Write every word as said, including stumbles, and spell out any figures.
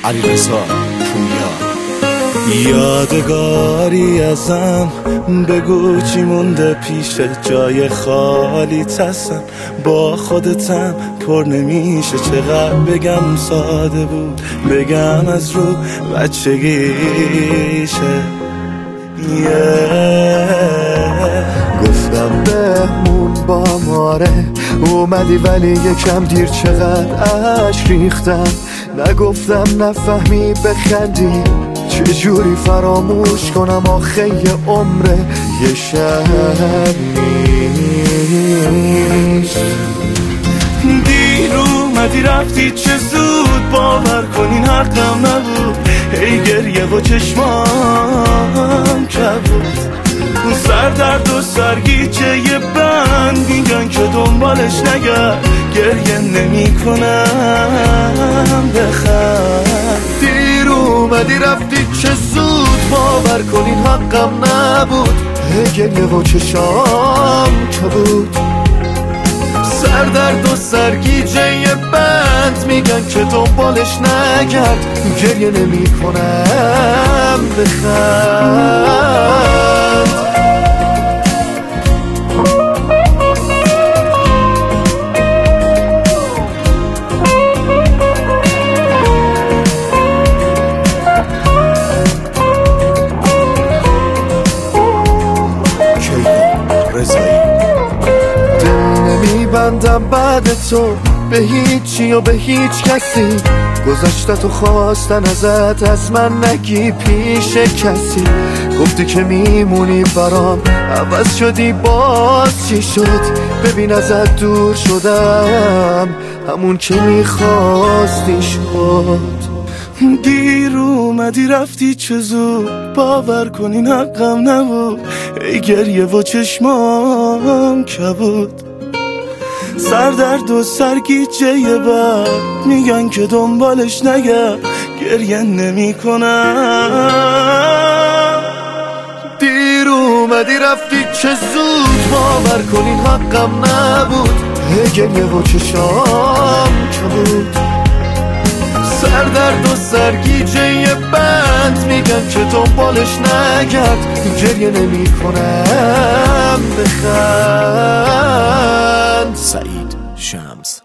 علیرضا پویا. یادگاری ازم بگو چی مونده پیش جای خالی تسم با خودتم پر نمیشه چقدر بگم ساده بود بگم از رو بچگیشه. yeah. گفتم بهمون با ماره اومدی ولی یکم دیر چقدر عشق ریختم نگفتم نفهمی بخندی چجوری فراموش کنم آخه یه عمره یه شب نیست. دیر اومدی رفتی چه زود باور کنین حقم نبود ای گریه و چشمام کبود سر درد و سرگیچه یه بند میگن که دنبالش نگرد گریه نمی کنم بخند. دیر اومدی رفتی چه زود باور کنین حقم نبود گریه و چشام کبود سر درد و سرگیجه یه بند میگن که دنبالش نگرد گریه نمی کنم بخند. بندم بعد تو به هیچی و به هیچ کسی گذشته تو خواستن ازت از من نگی پیش کسی گفتی که میمونی برام عوض شدی باز چی شد ببین ازت دور شدم همون که میخواستی شد. دیر اومدی رفتی چه زود باور کنین حقم نبود ای گریه و چشمام کبود سر درد و سرگیجه یه بر میگن که دنبالش نگرد گریه نمی کنم. دیر اومدی رفتی چه زود باور کنین حقم نبود گریه و چشام کبود سر درد و سرگیجه یه بند میگن که دنبالش نگرد گریه نمی کنم بخند. سعید شمس.